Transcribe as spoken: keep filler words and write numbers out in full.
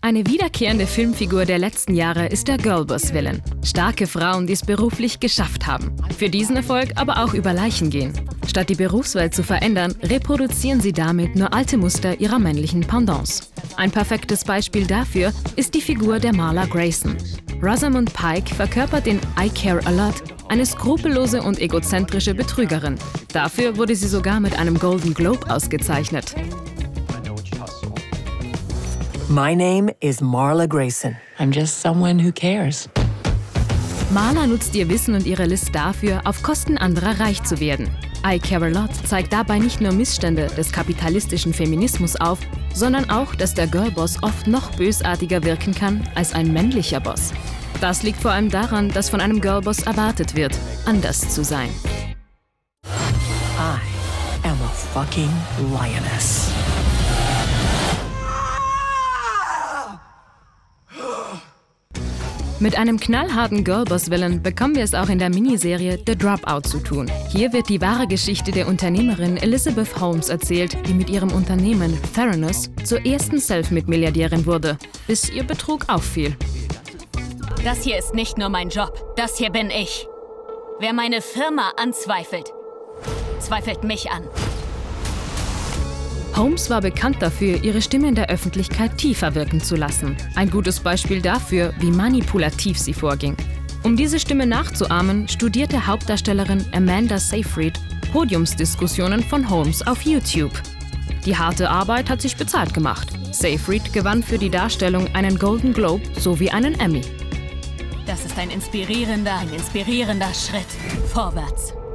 Eine wiederkehrende Filmfigur der letzten Jahre ist der Girlboss-Villain. Starke Frauen, die es beruflich geschafft haben. Für diesen Erfolg aber auch über Leichen gehen. Statt die Berufswelt zu verändern, reproduzieren sie damit nur alte Muster ihrer männlichen Pendants. Ein perfektes Beispiel dafür ist die Figur der Marla Grayson. Rosamund Pike verkörpert in I Care a Lot eine skrupellose und egozentrische Betrügerin. Dafür wurde sie sogar mit einem Golden Globe ausgezeichnet. My name is Marla Grayson. I'm just someone who cares. Marla nutzt ihr Wissen und ihre List dafür, auf Kosten anderer reich zu werden. I Care a Lot zeigt dabei nicht nur Missstände des kapitalistischen Feminismus auf, sondern auch, dass der Girlboss oft noch bösartiger wirken kann als ein männlicher Boss. Das liegt vor allem daran, dass von einem Girlboss erwartet wird, anders zu sein. I am a fucking lioness. Mit einem knallharten Girlboss-Villain bekommen wir es auch in der Miniserie The Dropout zu tun. Hier wird die wahre Geschichte der Unternehmerin Elizabeth Holmes erzählt, die mit ihrem Unternehmen Theranos zur ersten Selfmade-Milliardärin wurde, bis ihr Betrug auffiel. Das hier ist nicht nur mein Job, das hier bin ich. Wer meine Firma anzweifelt, zweifelt mich an. Holmes war bekannt dafür, ihre Stimme in der Öffentlichkeit tiefer wirken zu lassen. Ein gutes Beispiel dafür, wie manipulativ sie vorging. Um diese Stimme nachzuahmen, studierte Hauptdarstellerin Amanda Seyfried Podiumsdiskussionen von Holmes auf YouTube. Die harte Arbeit hat sich bezahlt gemacht. Seyfried gewann für die Darstellung einen Golden Globe sowie einen Emmy. Das ist ein inspirierender, ein inspirierender Schritt vorwärts.